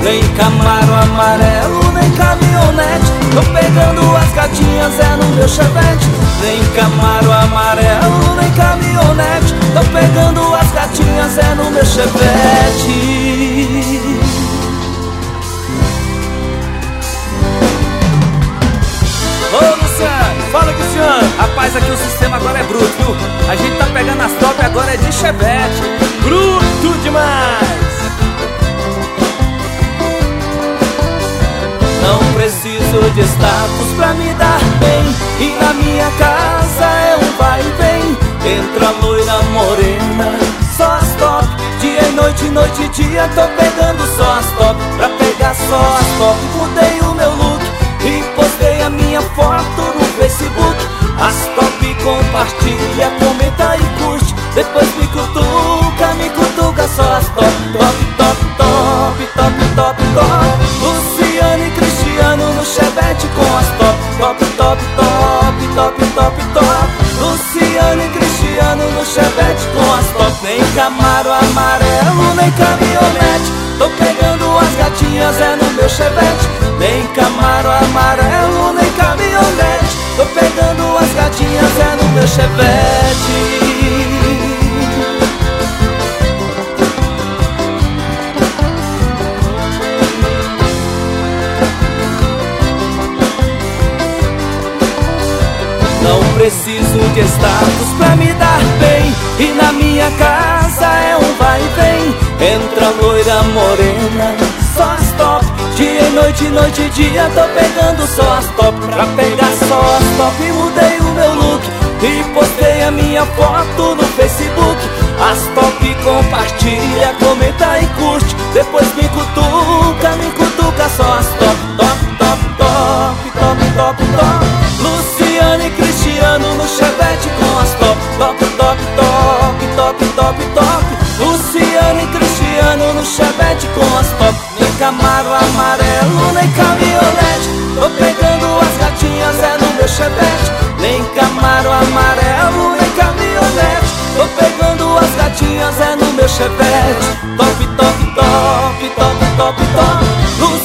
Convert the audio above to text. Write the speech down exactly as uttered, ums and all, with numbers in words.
nem Camaro amarelo, nem caminhonete. Tô pegando as gatinhas, é no meu Chevette. Nem Camaro amarelo, nem caminhonete. Tô pegando as gatinhas, é no meu Chevette. Ô Luciano, fala Cristiano. Rapaz, aqui o sistema agora é bruto, viu? A gente tá pegando as top, agora é de Chevette. Bruto demais. Não preciso de status pra me dar bem, e na minha casa é um vai e vem. Entra loira morena, só as top. Dia e noite, noite e dia, tô pegando só as top. Pra pegar só as top, mudei o meu look e postei a minha foto no Facebook. As top compartilha, comenta e curte. Depois me cutuca, me cutuca só as top. Top, top, top, top, top, top. Luciano e Cristiano no Chevette com as top. Top, top, top, top, top, top. Luciano e Cristiano no Chevette com as top. Nem Camaro amarelo, nem caminhonete. Tô pegando as gatinhas, é no meu Chevette. Nem Camaro amarelo, nem caminhonete. Tô pegando as gatinhas, é no meu Chevette. Não preciso de status pra me dar bem, e na minha casa é um vai e vem. Entra loira morena, só as top. Dia e noite, noite e dia, tô pegando só as top. Pra pegar só as top, mudei o meu look e postei a minha foto no Facebook. As top compartilha, comenta e curte. Depois me cutuca, me cutuca só as top. Top, top, top, top, top, top. Luciano e Cristiano no Chevette com as top. Top, top, top, top, top, top. Luciano e Cristiano no Chevette com as top. Nem Camaro amarelo, nem caminhonete. Tô pegando as gatinhas, é no meu Chevette. Nem Camaro amarelo, nem caminhonete. Tô pegando as gatinhas, é no meu Chevette. Top, top, top, top, top, top.